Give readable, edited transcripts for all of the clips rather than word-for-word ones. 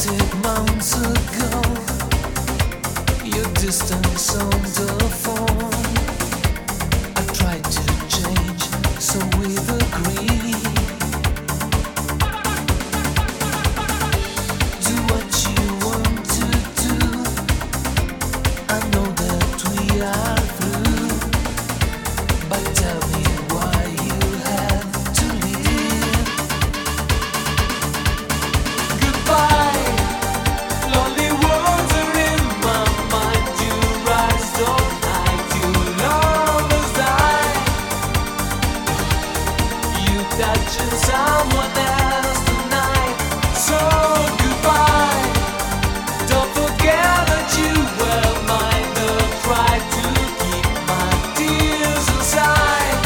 started months ago. Your distance on the phone. I tried to change, so we've agreed. Do what you want to do. I know that we are through, but tell me why you have to leave. Goodbye, lonely words are in my mind. You rise all night, you lovers die. You touching someone else tonight. So goodbye, don't forget that you were mine. Don't try to keep my tears inside.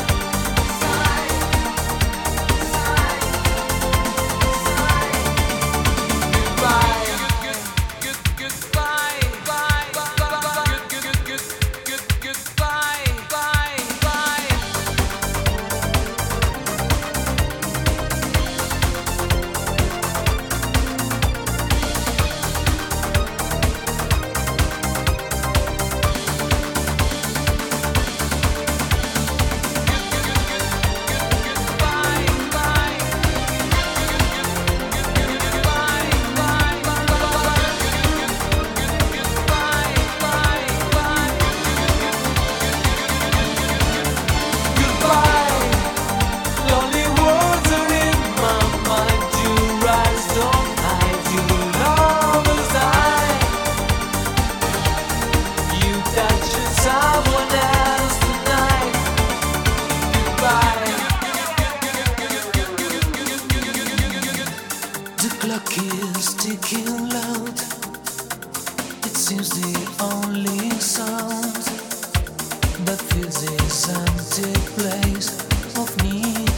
Someone else tonight. Goodbye. The clock is ticking loud. It seems the only sound that fills this empty place of need.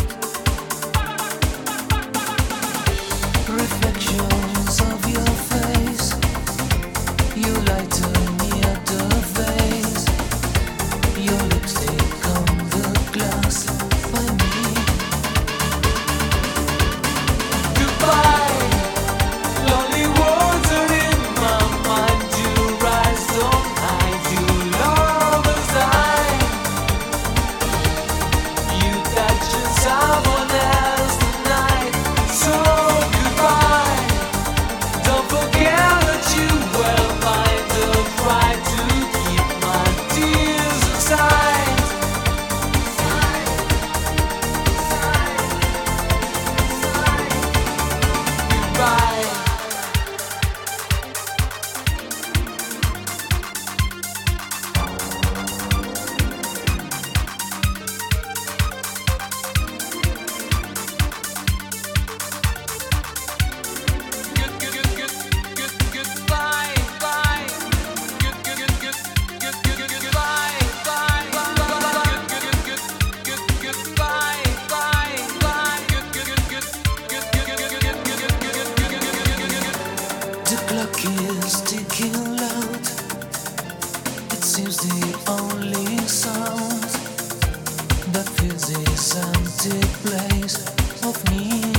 Reflections of your face, you lighten me at the face. Your lipstick on the glass by me. Goodbye, lonely words are in my mind. You rise all night, you lovers die. You touching someone else tonight. So goodbye, don't forget that you were mine. Don't try to keep my tears inside. Goodbye. The clock is ticking loud. It seems the only sound that fills this empty place of me.